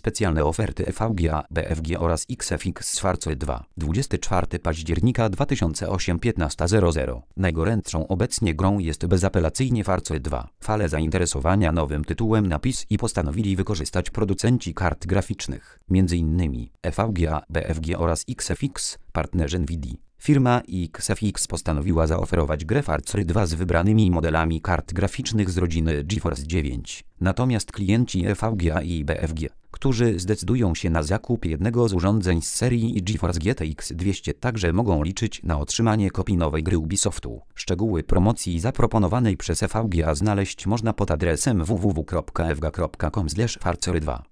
specjalne oferty EVGA, BFG oraz XFX Farce 2. 24 października 2008 15:00. Najgorętszą obecnie grą jest bezapelacyjnie Farce 2. Fale zainteresowania nowym tytułem na PiS i postanowili wykorzystać producenci kart graficznych, m.in. EVGA, BFG oraz XFX, partnerzy Nvidia. Firma XFX postanowiła zaoferować grę Farce 2 z wybranymi modelami kart graficznych z rodziny GeForce 9. Natomiast klienci EVGA i BFG, którzy zdecydują się na zakup jednego z urządzeń z serii GeForce GTX 200, także mogą liczyć na otrzymanie kopii nowej gry Ubisoftu. Szczegóły promocji zaproponowanej przez EVGA znaleźć można pod adresem www.evga.com/farce2.